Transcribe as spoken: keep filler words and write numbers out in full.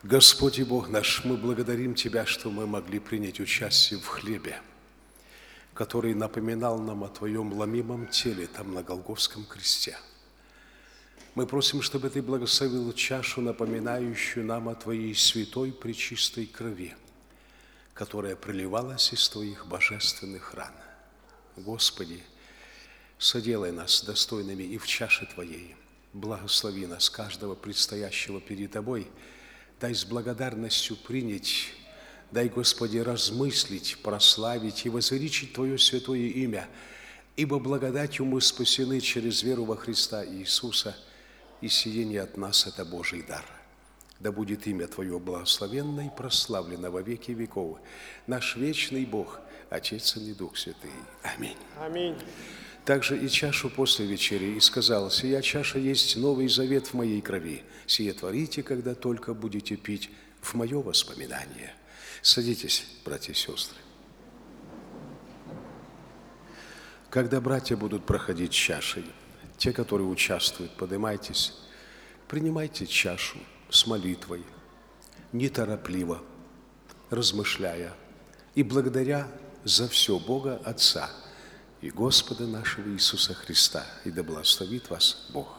Господь и Бог наш, мы благодарим Тебя, что мы могли принять участие в хлебе, который напоминал нам о Твоем ломимом теле там на Голгофском кресте. Мы просим, чтобы Ты благословил чашу, напоминающую нам о Твоей святой пречистой крови, которая проливалась из Твоих божественных ран. Господи, соделай нас достойными и в чаше Твоей. Благослови нас, каждого предстоящего перед Тобой. Дай с благодарностью принять, дай, Господи, размыслить, прославить и возвеличить Твое святое имя, ибо благодатью мы спасены через веру во Христа Иисуса, и сие не от нас, это Божий дар. Да будет имя Твое благословенно и прославлено во веки веков. Наш вечный Бог, Отец и Дух Святый. Аминь. Аминь. Также и чашу после вечери, и сказал: «Сия чаша есть новый завет в моей крови. Сие творите, когда только будете пить в мое воспоминание». Садитесь, братья и сестры. Когда братья будут проходить чашей, те, которые участвуют, поднимайтесь, принимайте чашу с молитвой, неторопливо, размышляя и благодаря за все Бога Отца и Господа нашего Иисуса Христа. И да благословит вас Бог.